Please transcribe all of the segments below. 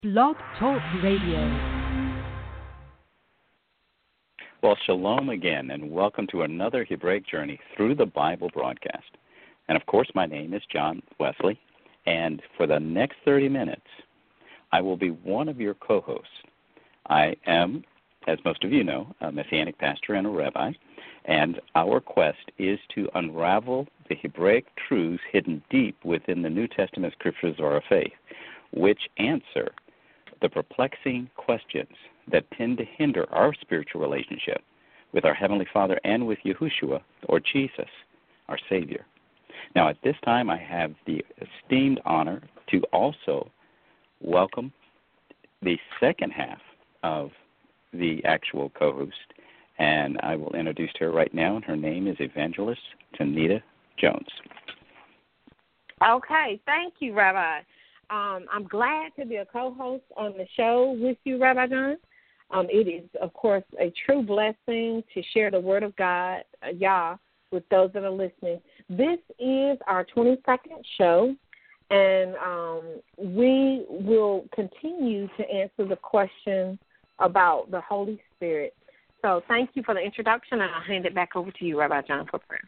Blog Talk Radio. Well, shalom again, and welcome to another Hebraic Journey through the Bible broadcast. And, of course, my name is John Wesley, and for the next 30 minutes, I will be one of your co-hosts. I am, as most of you know, a Messianic pastor and a rabbi, and our quest is to unravel the Hebraic truths hidden deep within the New Testament scriptures of our faith, which answer the perplexing questions that tend to hinder our spiritual relationship with our Heavenly Father and with Yahushua, or Jesus, our Savior. Now, at this time, I have the esteemed honor to also welcome the second half of the actual co-host, and I will introduce her right now, and her name is Evangelist Tanita Jones. Okay, thank you, Rabbi. I'm glad to be a co-host on the show with you, Rabbi John. It is, of course, a true blessing to share the Word of God, Yah, with those that are listening. This is our 22nd show, and we will continue to answer the question about the Holy Spirit. So thank you for the introduction, and I'll hand it back over to you, Rabbi John, for prayer.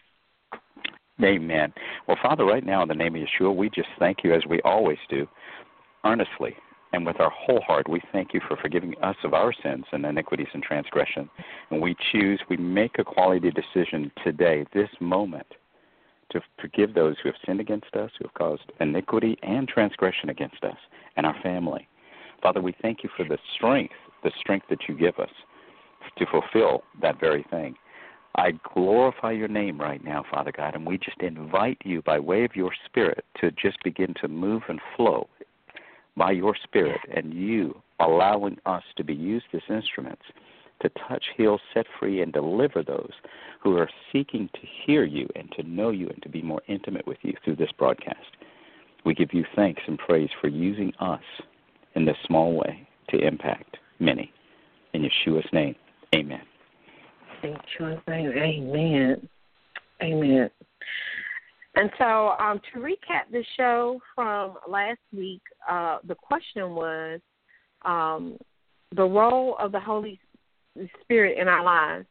Amen. Well, Father, right now in the name of Yeshua, we just thank you, as we always do, earnestly and with our whole heart. We thank you for forgiving us of our sins and iniquities and transgression. And we make a quality decision today, this moment, to forgive those who have sinned against us, who have caused iniquity and transgression against us and our family. Father, we thank you for the strength that you give us to fulfill that very thing. I glorify your name right now, Father God, and we just invite you by way of your Spirit to just begin to move and flow by your Spirit, and you allowing us to be used as instruments to touch, heal, set free, and deliver those who are seeking to hear you and to know you and to be more intimate with you through this broadcast. We give you thanks and praise for using us in this small way to impact many. In Yeshua's name, amen. In Yeshua's name, amen. Amen. And so to recap the show from last week, the question was the role of the Holy Spirit in our lives,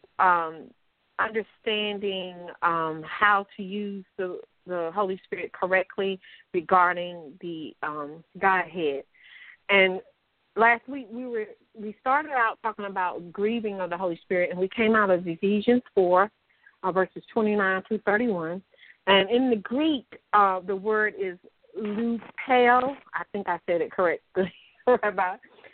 understanding how to use the Holy Spirit correctly regarding the Godhead. And last week we started out talking about grieving of the Holy Spirit, and we came out of Ephesians 4, verses 29 through 31. And in the Greek, the word is lupeo. I think I said it correctly, Rabbi.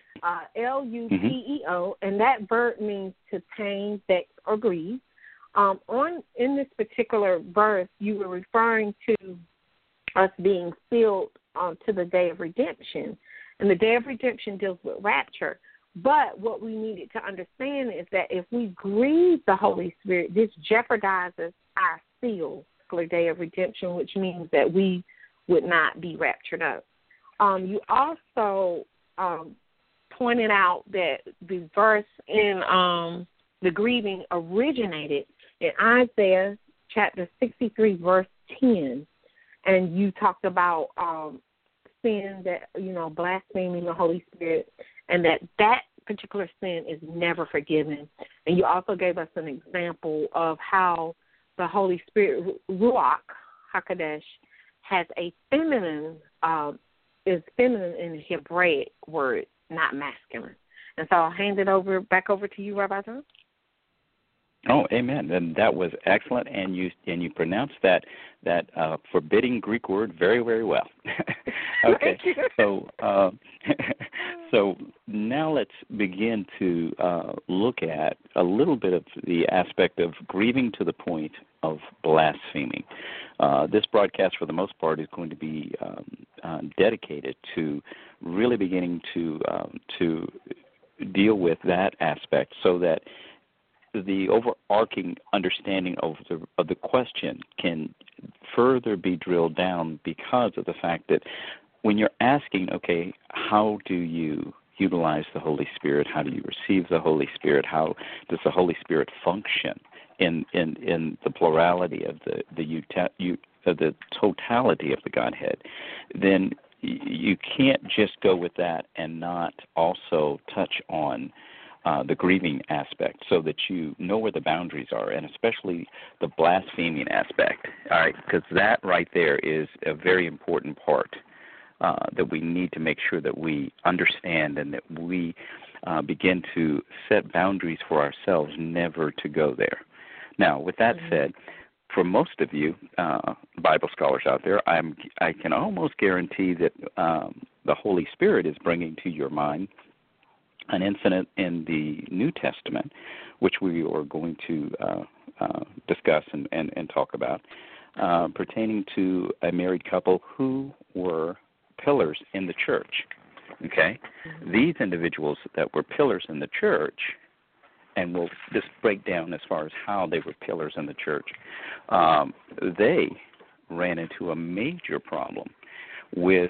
Lupeo, and that verb means to pain, vex, or grieve. In this particular verse, you were referring to us being sealed to the day of redemption. And the day of redemption deals with rapture. But what we needed to understand is that if we grieve the Holy Spirit, this jeopardizes our seal for the day of redemption, which means that we would not be raptured up. You also pointed out that the verse in the grieving originated in Isaiah chapter 63, verse 10. And you talked about sin, that, blaspheming the Holy Spirit, and that particular sin is never forgiven. And you also gave us an example of how the Holy Spirit, Ruach HaKodesh, has a feminine, is feminine in the Hebraic word, not masculine. And so I'll hand it back over to you, Rabbi John. Oh, amen. And that was excellent, and you pronounced that forbidding Greek word very, very well. Okay, so now let's begin to look at a little bit of the aspect of grieving to the point of blaspheming. This broadcast, for the most part, is going to be dedicated to really beginning to deal with that aspect, so that the overarching understanding of the question can further be drilled down, because of the fact that when you're asking, okay, how do you utilize the Holy Spirit? How do you receive the Holy Spirit? How does the Holy Spirit function in the plurality of the totality of the Godhead? Then you can't just go with that and not also touch on the grieving aspect, so that you know where the boundaries are, and especially the blaspheming aspect. All right, because that right there is a very important part that we need to make sure that we understand, and that we begin to set boundaries for ourselves, never to go there. Now, with that said, for most of you Bible scholars out there, I can almost guarantee that the Holy Spirit is bringing to your mind an incident in the New Testament, which we are going to discuss and talk about, pertaining to a married couple who were pillars in the church. Okay? These individuals that were pillars in the church, and we'll just break down as far as how they were pillars in the church, they ran into a major problem with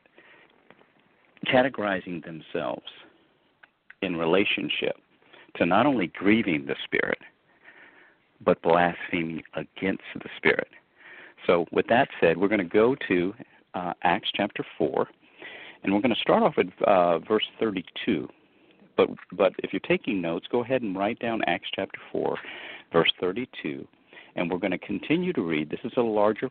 categorizing themselves in relationship to not only grieving the Spirit, but blaspheming against the Spirit. So with that said, we're going to go to Acts chapter 4, and we're going to start off at verse 32. But if you're taking notes, go ahead and write down Acts chapter 4, verse 32, and we're going to continue to read. This is a larger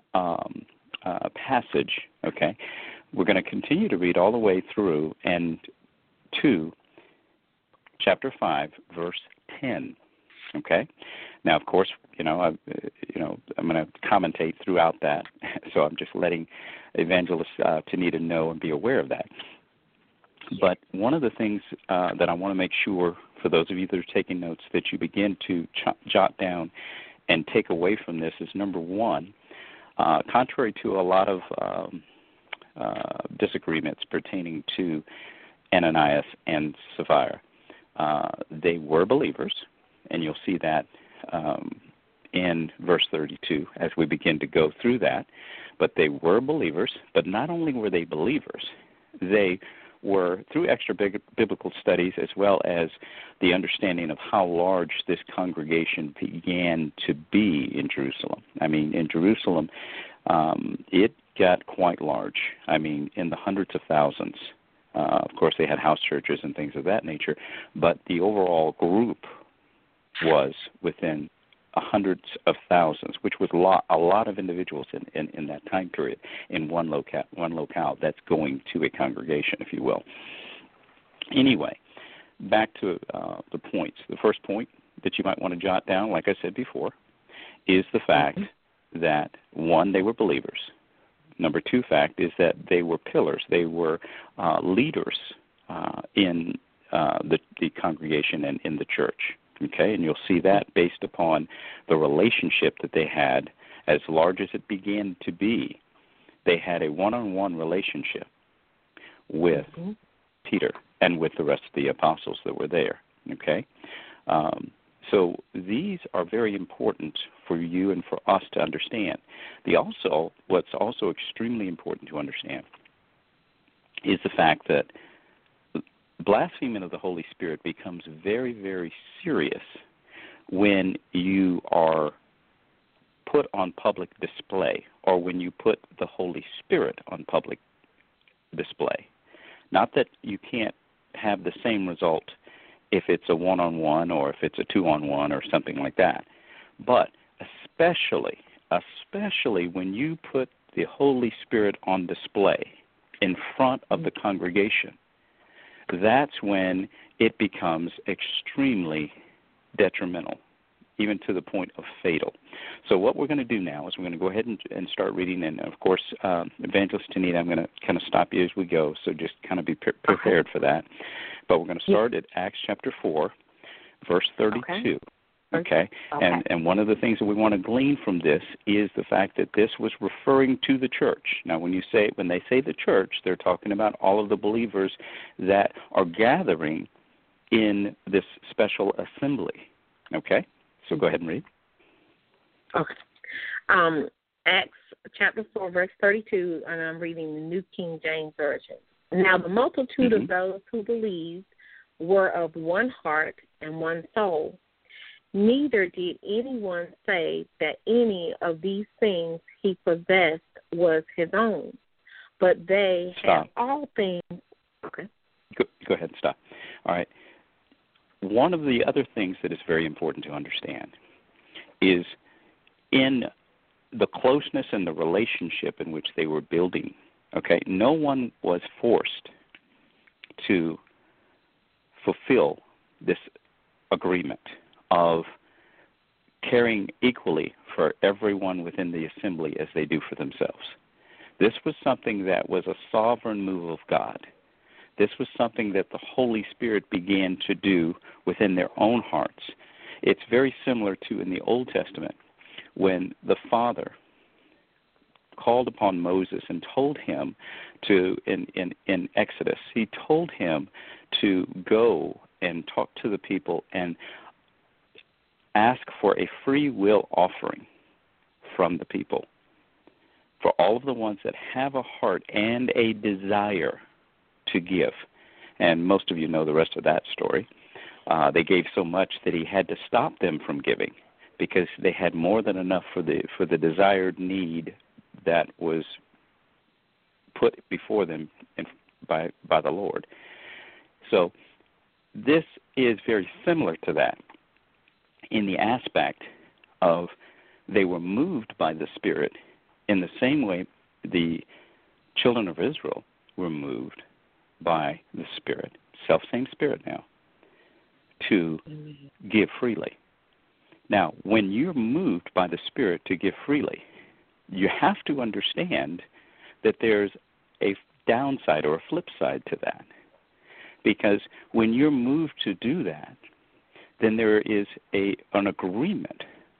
passage, okay? We're going to continue to read all the way through and to chapter 5, verse 10, okay? Now, of course, I'm going to commentate throughout that, so I'm just letting Evangelist Tanita know and be aware of that. But one of the things that I want to make sure, for those of you that are taking notes, that you begin to jot down and take away from this is, number one, contrary to a lot of disagreements pertaining to Ananias and Sapphira, they were believers, and you'll see that in verse 32 as we begin to go through that. But they were believers, but not only were they believers, they were, through extra biblical studies as well as the understanding of how large this congregation began to be in Jerusalem. I mean, in Jerusalem, it got quite large. I mean, in the hundreds of thousands. Of course, they had house churches and things of that nature, but the overall group was within hundreds of thousands, which was a lot of individuals in that time period in one locale that's going to a congregation, if you will. Anyway, back to the points. The first point that you might want to jot down, like I said before, is the fact that, one, they were believers. Number two fact is that they were pillars. They were leaders in the congregation and in the church. Okay, and you'll see that based upon the relationship that they had, as large as it began to be. They had a one-on-one relationship with Peter and with the rest of the apostles that were there. Okay, so these are very important for you and for us to understand. What's also extremely important to understand is the fact that blasphemy of the Holy Spirit becomes very, very serious when you are put on public display, or when you put the Holy Spirit on public display. Not that you can't have the same result if it's a one-on-one or if it's a two-on-one or something like that, but especially when you put the Holy Spirit on display in front of the congregation, that's when it becomes extremely detrimental, even to the point of fatal. So what we're going to do now is we're going to go ahead and start reading. And, of course, Evangelist Tanita, I'm going to kind of stop you as we go, so just kind of be prepared for that. But we're going to start at Acts chapter 4, verse 32. Okay. And one of the things that we want to glean from this is the fact that this was referring to the church. Now, when they say the church, they're talking about all of the believers that are gathering in this special assembly. Okay? So go ahead and read. Okay. Acts chapter 4, verse 32, and I'm reading the New King James Version. Now the multitude of those who believed were of one heart and one soul. Neither did anyone say that any of these things he possessed was his own, but they Stop. have all things. Okay. Go ahead, stop. All right. One of the other things that is very important to understand is in the closeness and the relationship in which they were building, okay, no one was forced to fulfill this agreement of caring equally for everyone within the assembly as they do for themselves. This was something that was a sovereign move of God. This was something that the Holy Spirit began to do within their own hearts. It's very similar to in the Old Testament when the Father called upon Moses and told him to, in Exodus, he told him to go and talk to the people and ask for a free will offering from the people. For all of the ones that have a heart and a desire to give. And most of you know the rest of that story. They gave so much that he had to stop them from giving because they had more than enough for the desired need that was put before them by the Lord. So this is very similar to that in the aspect of they were moved by the Spirit in the same way the children of Israel were moved by the Spirit, self-same Spirit now, to give freely. Now, when you're moved by the Spirit to give freely, you have to understand that there's a downside or a flip side to that. Because when you're moved to do that, then there is an agreement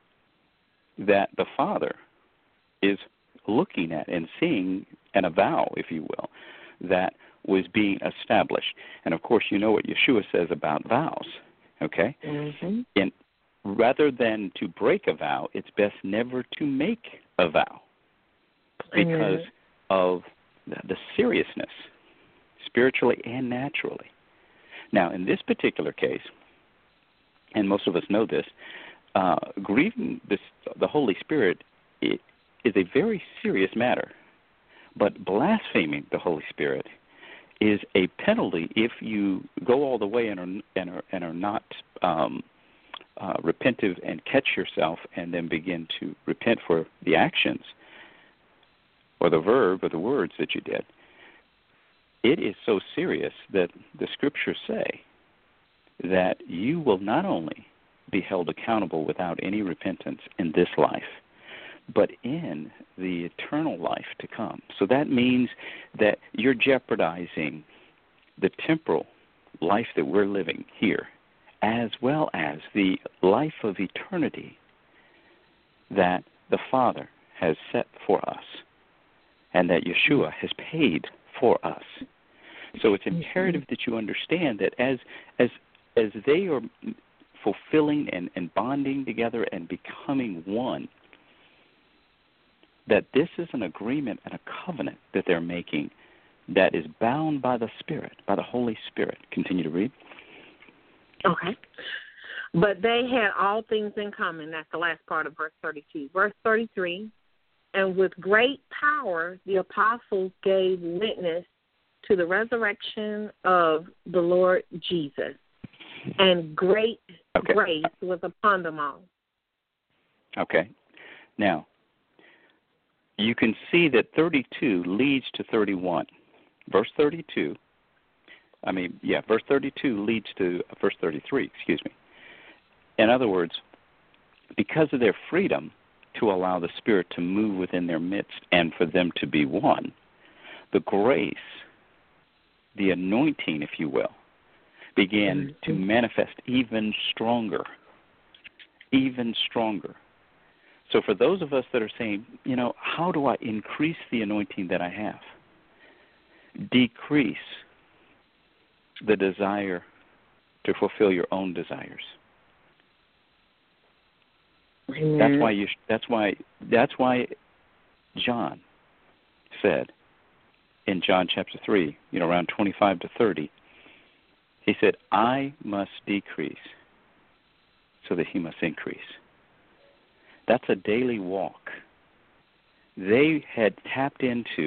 that the Father is looking at and seeing, and a vow, if you will, that was being established. And, of course, you know what Yeshua says about vows, okay? Mm-hmm. And rather than to break a vow, it's best never to make a vow because of the seriousness, spiritually and naturally. Now, in this particular case, and most of us know this, grieving the Holy Spirit is a very serious matter. But blaspheming the Holy Spirit is a penalty if you go all the way and are not repentive and catch yourself and then begin to repent for the actions or the verb or the words that you did. It is so serious that the Scriptures say that you will not only be held accountable without any repentance in this life, but in the eternal life to come. So that means that you're jeopardizing the temporal life that we're living here, as well as the life of eternity that the Father has set for us and that Yeshua has paid for us. So it's imperative that you understand that as they are fulfilling and bonding together and becoming one, that this is an agreement and a covenant that they're making that is bound by the Spirit, by the Holy Spirit. Continue to read. Okay. But they had all things in common. That's the last part of verse 32. Verse 33, and with great power the apostles gave witness to the resurrection of the Lord Jesus, and great grace was upon them all. Okay. Now, you can see that 32 leads to 31. Verse 32 leads to verse 33, In other words, because of their freedom to allow the Spirit to move within their midst and for them to be one, the grace, the anointing, if you will, began to manifest even stronger. So for those of us that are saying, how do I increase the anointing that I have? Decrease the desire to fulfill your own desires. Amen. That's why John said in John chapter 3, around 25 to 30, he said, I must decrease so that he must increase. That's a daily walk. They had tapped into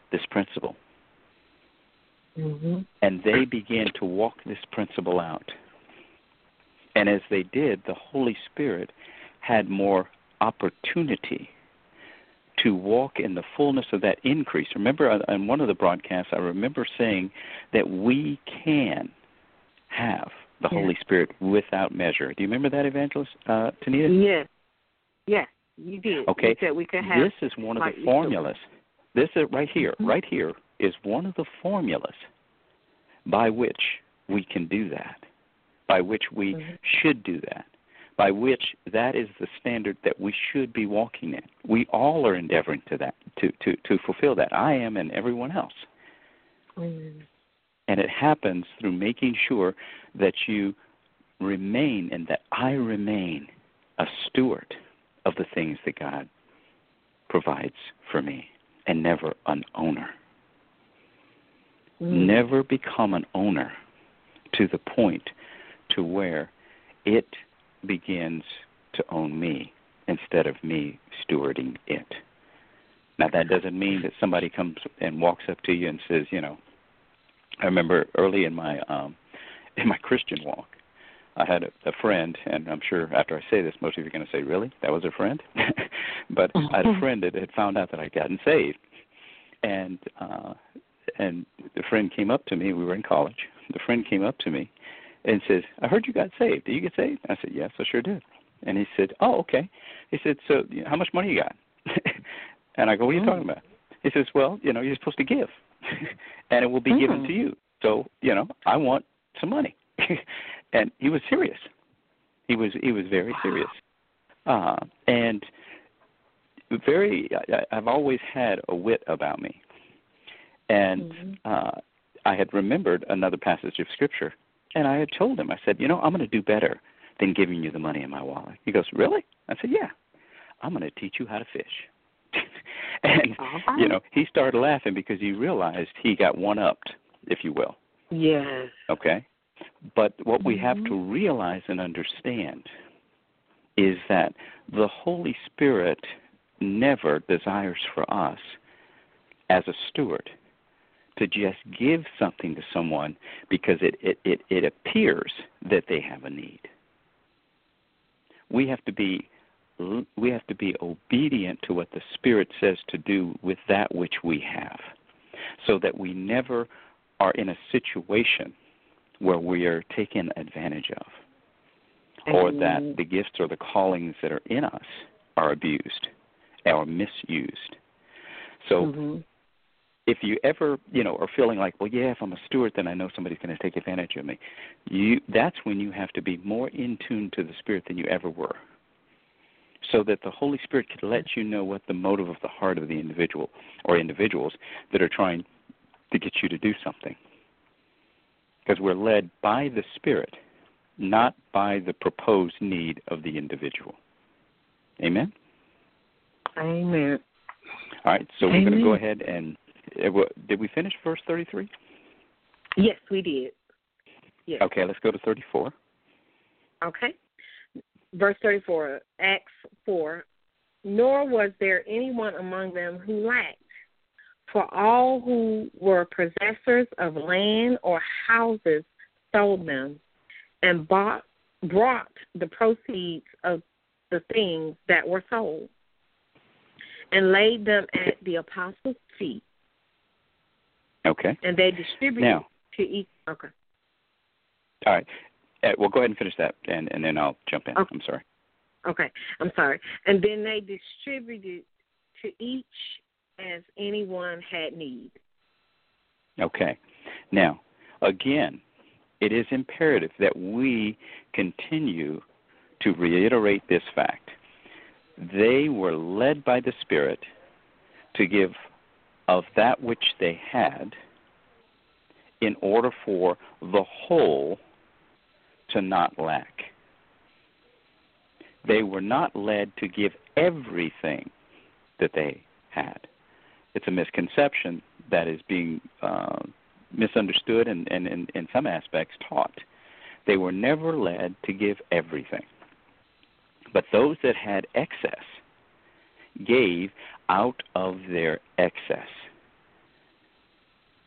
this principle. Mm-hmm. And they began to walk this principle out. And as they did, the Holy Spirit had more opportunity to walk in the fullness of that increase. Remember, on one of the broadcasts, I remember saying that we can have the Holy Spirit without measure. Do you remember that, Evangelist Tanita? Yes, you did. Okay. You said we could have. This is one of the formulas. This is right here is one of the formulas by which we can do that, by which we should do that, by which that is the standard that we should be walking in. We all are endeavoring to that, to fulfill that. I am and everyone else. Mm-hmm. And it happens through making sure that you remain and that I remain a steward of the things that God provides for me and never an owner. Mm-hmm. Never become an owner to the point to where it begins to own me instead of me stewarding it. Now, that doesn't mean that somebody comes and walks up to you and says, I remember early in my Christian walk, I had a friend, and I'm sure after I say this, most of you are going to say, really? That was a friend? But I had a friend that had found out that I'd gotten saved. And the friend came up to me. We were in college. The friend came up to me and says, I heard you got saved. Did you get saved? I said, yes, I sure did. And he said, oh, okay. He said, so how much money you got? And I go, what are you talking about? He says, well, you're supposed to give, and it will be given to you. So, I want some money. And he was serious. He was very serious. And I've always had a wit about me. And I had remembered another passage of Scripture, and I had told him, I said, I'm going to do better than giving you the money in my wallet. He goes, really? I said, yeah. I'm going to teach you how to fish. And, he started laughing because he realized he got one-upped, if you will. Yes. Okay? But what we have to realize and understand is that the Holy Spirit never desires for us as a steward to just give something to someone because it appears that they have a need. We have to be obedient to what the Spirit says to do with that which we have, so that we never are in a situation where we are taken advantage of, or that the gifts or the callings that are in us are abused or misused. So if you ever, are feeling like, well, yeah, if I'm a steward, then I know somebody's going to take advantage of me, that's when you have to be more in tune to the Spirit than you ever were, so that the Holy Spirit can let you know what the motive of the heart of the individual or individuals that are trying to get you to do something. Because we're led by the Spirit, not by the proposed need of the individual. Amen? Amen. All right, so we're going to go ahead and did we finish verse 33? Yes, we did. Yes. Okay, let's go to 34. Okay. Verse 34, Acts 4, nor was there anyone among them who lacked, for all who were possessors of land or houses sold them and brought the proceeds of the things that were sold and laid them at the apostles' feet. Okay. And they distributed to each. Okay. All right. Well, go ahead and finish that, and then I'll jump in. Okay. I'm sorry. Okay. I'm sorry. And then they distributed to each as anyone had need. Okay. Now, again, it is imperative that we continue to reiterate this fact. They were led by the Spirit to give of that which they had in order for the whole to not lack. They were not led to give everything that they had. It's a misconception that is being misunderstood and in some aspects taught. They were never led to give everything. But those that had excess gave out of their excess.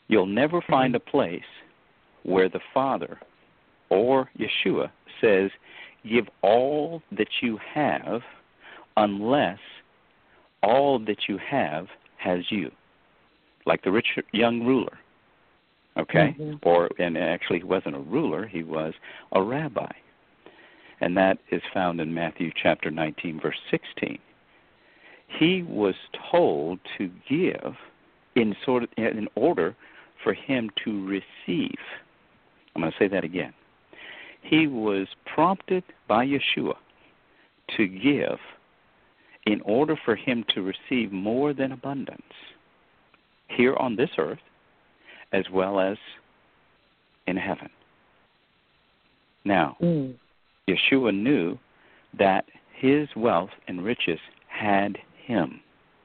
You'll never find a place where the Father or Yeshua says, give all that you have unless all that you have has you. Like the rich young ruler, okay? And actually he wasn't a ruler, he was a rabbi. And that is found in Matthew chapter 19, verse 16. He was told to give in order for him to receive. I'm going to say that again. He was prompted by Yeshua to give in order for him to receive more than abundance here on this earth as well as in heaven. Now, Yeshua knew that his wealth and riches had him.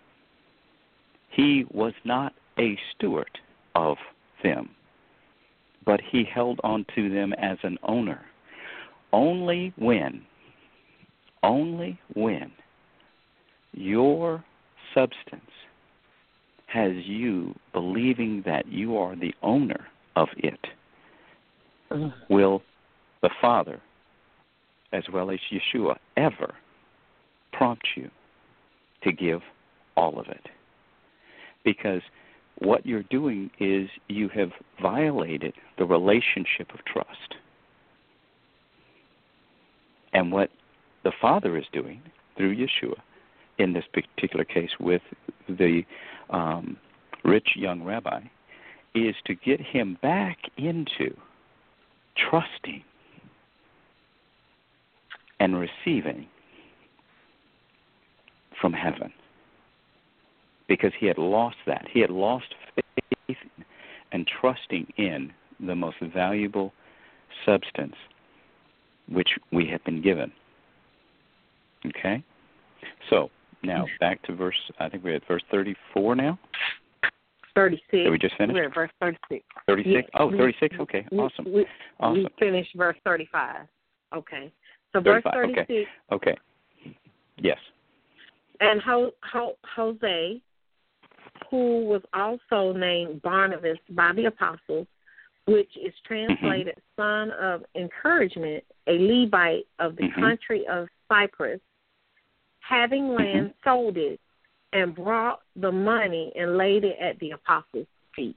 He was not a steward of them, but he held on to them as an owner. Only when your substance has you believing that you are the owner of it, will the Father, as well as Yeshua, ever prompt you to give all of it. Because what you're doing is you have violated the relationship of trust. And what the Father is doing through Yeshua, in this particular case with the rich young rabbi, is to get him back into trusting and receiving from heaven. Because he had lost that. He had lost faith and trusting in the most valuable substance which we have been given. Okay? So, now back to verse, I think we're at verse 34 now? 36. Did we just finish? We're at verse 36. 36? Yes. Oh, 36? Okay, awesome. We finished verse 35. Okay. So verse 36. Okay. Yes. And Jose, who was also named Barnabas by the apostles, which is translated son of encouragement, a Levite of the country of Cyprus, having land, sold it, and brought the money and laid it at the apostles' feet.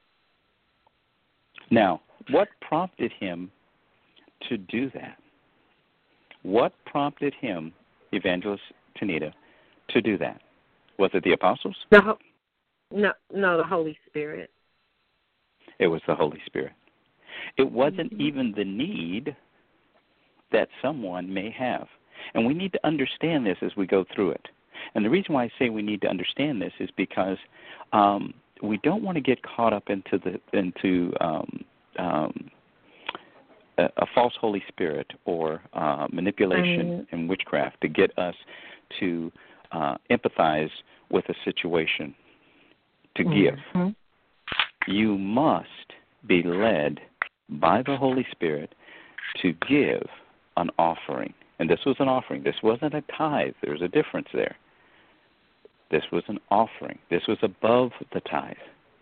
Now, what prompted him to do that? What prompted him, Evangelist Tanita, to do that? Was it the apostles? No, the Holy Spirit. It was the Holy Spirit. It wasn't even the need that someone may have. And we need to understand this as we go through it. And the reason why I say we need to understand this is because we don't want to get caught up into a false Holy Spirit or manipulation and witchcraft to get us to empathize with a situation to give. You must be led by the Holy Spirit to give an offering. And this was an offering. This wasn't a tithe. There's a difference there. This was an offering. This was above the tithe.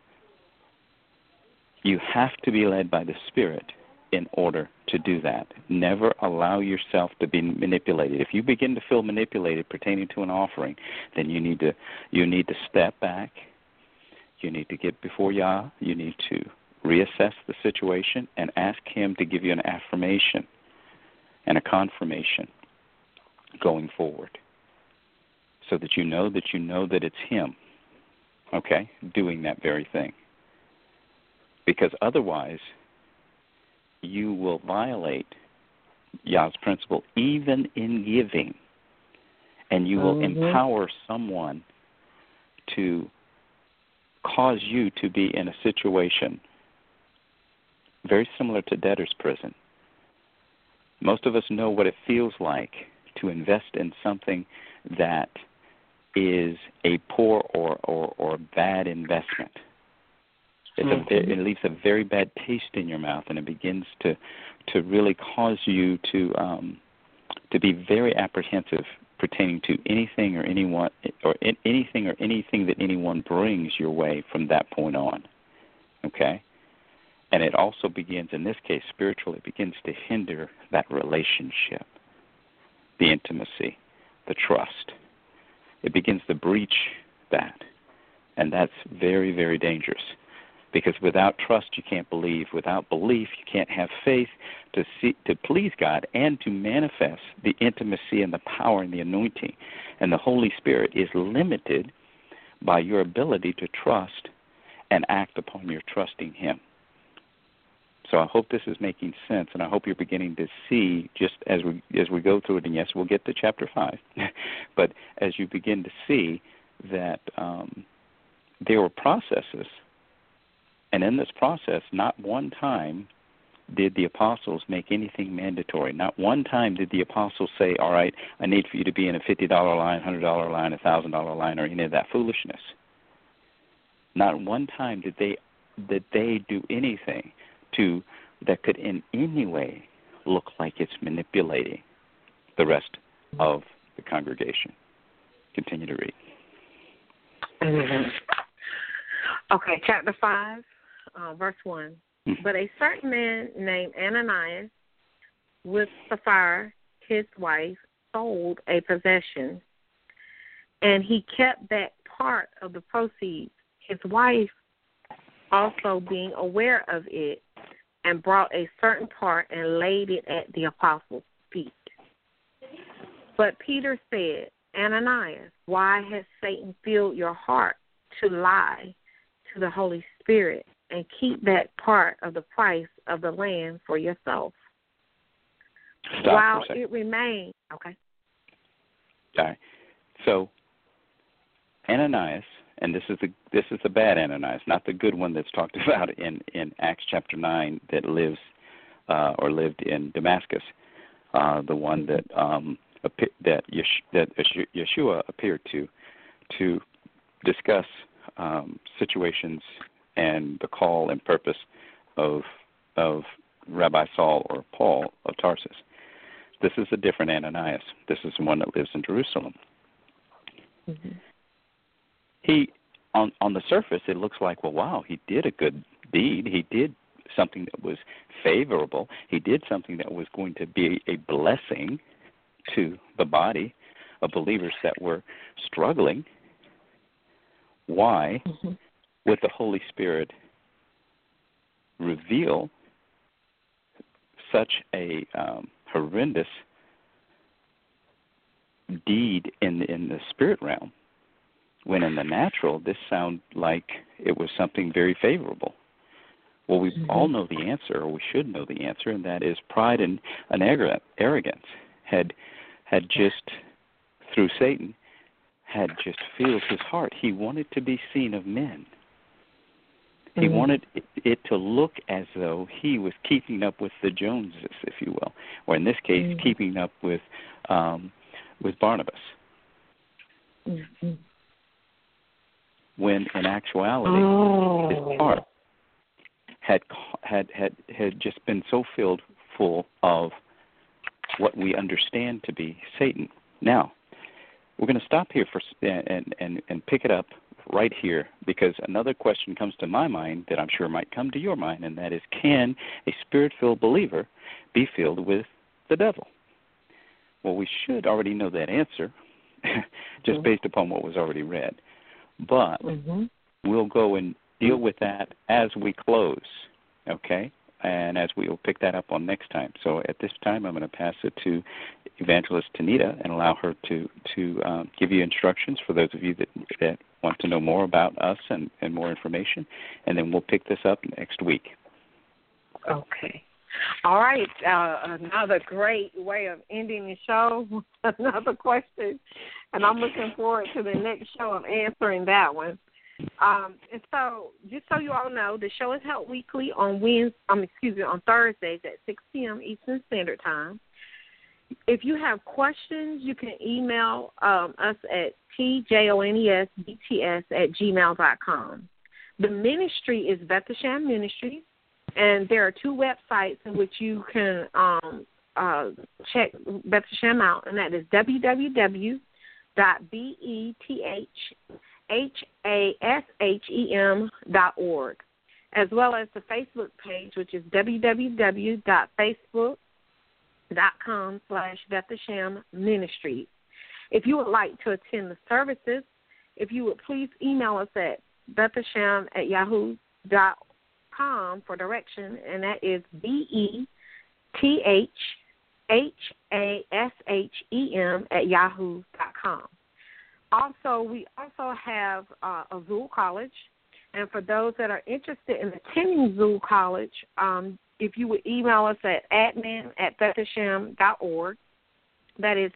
You have to be led by the Spirit in order to do that. Never allow yourself to be manipulated. If you begin to feel manipulated pertaining to an offering, then you need to step back. You need to get before Yah. You need to reassess the situation and ask Him to give you an affirmation and a confirmation going forward, so that you know that it's Him, okay, doing that very thing. Because otherwise, you will violate Yah's principle even in giving, and you will empower someone to cause you to be in a situation very similar to debtor's prison. Most of us know what it feels like to invest in something that is a poor or bad investment. It leaves a very bad taste in your mouth, and it begins to really cause you to be very apprehensive pertaining to anything or anything that anyone brings your way from that point on. okay? And it also begins, in this case, spiritually, it begins to hinder that relationship, the intimacy, the trust. It begins to breach that. And that's very, very dangerous. Because without trust, you can't believe. Without belief, you can't have faith to please God and to manifest the intimacy and the power and the anointing. And the Holy Spirit is limited by your ability to trust and act upon your trusting Him. So I hope this is making sense, and I hope you're beginning to see, just as we go through it, and yes, we'll get to chapter 5, but as you begin to see that there were processes, and in this process, not one time did the apostles make anything mandatory. Not one time did the apostles say, all right, I need for you to be in a $50 line, $100 line, $1,000 line, or any of that foolishness. Not one time did they do anything that could in any way look like it's manipulating the rest of the congregation. Continue to read. Mm-hmm. Okay, chapter 5, verse 1. Mm-hmm. But a certain man named Ananias, with Sapphira, his wife, sold a possession, and he kept back part of the proceeds. His wife, also being aware of it, and brought a certain part and laid it at the apostles' feet. But Peter said, Ananias, why has Satan filled your heart to lie to the Holy Spirit and keep that part of the price of the land for yourself? Stop while for a it remained. Okay. All right. So Ananias, and this is the bad Ananias, not the good one that's talked about in Acts chapter 9 that lived in Damascus, the one that Yeshua appeared to discuss situations and the call and purpose of Rabbi Saul or Paul of Tarsus. This is a different Ananias. This is the one that lives in Jerusalem. Mm-hmm. He, on the surface, it looks like, well, wow, he did a good deed. He did something that was favorable. He did something that was going to be a blessing to the body of believers that were struggling. Why would the Holy Spirit reveal such a horrendous deed in the spirit realm, when in the natural this sounded like it was something very favorable? Well, we all know the answer, or we should know the answer, and that is pride and arrogance had just, through Satan, had just filled his heart. He wanted to be seen of men. He wanted it to look as though he was keeping up with the Joneses, if you will, or in this case, keeping up with Barnabas. When in actuality, his heart had just been so full of what we understand to be Satan. Now, we're going to stop here and pick it up right here, because another question comes to my mind that I'm sure might come to your mind, and that is, can a spirit-filled believer be filled with the devil? Well, we should already know that answer just based upon what was already read. But we'll go and deal with that as we close, okay? And as we will pick that up on next time. So at this time, I'm going to pass it to Evangelist Tanita and allow her to give you instructions for those of you that want to know more about us and more information. And then we'll pick this up next week. Okay. All right. Another great way of ending the show. Another question. And I'm looking forward to the next show of answering that one. And so, just so you all know, the show is held weekly on on Thursdays at 6 p.m. Eastern Standard Time. If you have questions, you can email us at tjonesbts@gmail.com. The ministry is Beth Hashem Ministries, and there are 2 websites in which you can check Beth Hashem out, and that is www.bethhashem.org. as well as the Facebook page, which is www.facebook.com/Bethlehem Ministries. If you would like to attend the services, if you would please email us at bethlehem@yahoo.com for direction, and that is BETHASHEM@yahoo.com. Also, we also have a Zool College, and for those that are interested in attending Zool College, if you would email us at admin@bethlehem.org, that is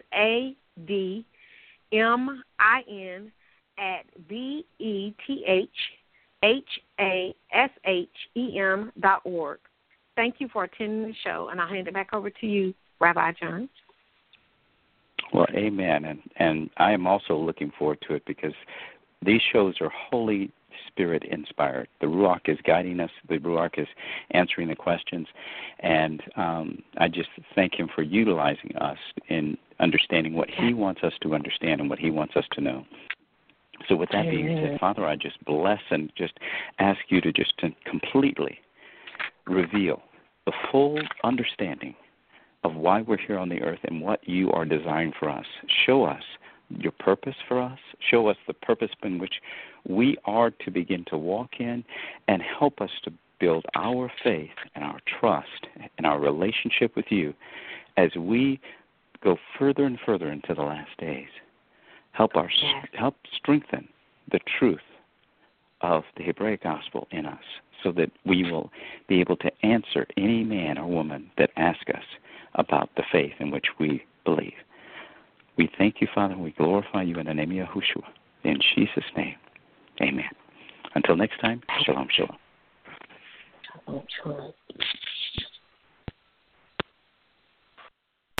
ADMIN@BETHASHEM.org. Thank you for attending the show, and I'll hand it back over to you, Rabbi John. Well, amen. And I am also looking forward to it because these shows are Holy Spirit inspired. The Ruach is guiding us. The Ruach is answering the questions. And I just thank him for utilizing us in understanding what he wants us to understand and what he wants us to know. So with that being said, Father, I just bless and just ask you to just to completely reveal the full understanding of why we're here on the earth and what you are designed for us. Show us your purpose for us. Show us the purpose in which we are to begin to walk in, and help us to build our faith and our trust and our relationship with you as we go further and further into the last days. Help strengthen the truth of the Hebraic gospel in us, so that we will be able to answer any man or woman that asks us about the faith in which we believe. We thank you, Father, and we glorify you in the name of Yahushua. In Jesus' name, amen. Until next time, shalom, shalom. Shalom, shalom.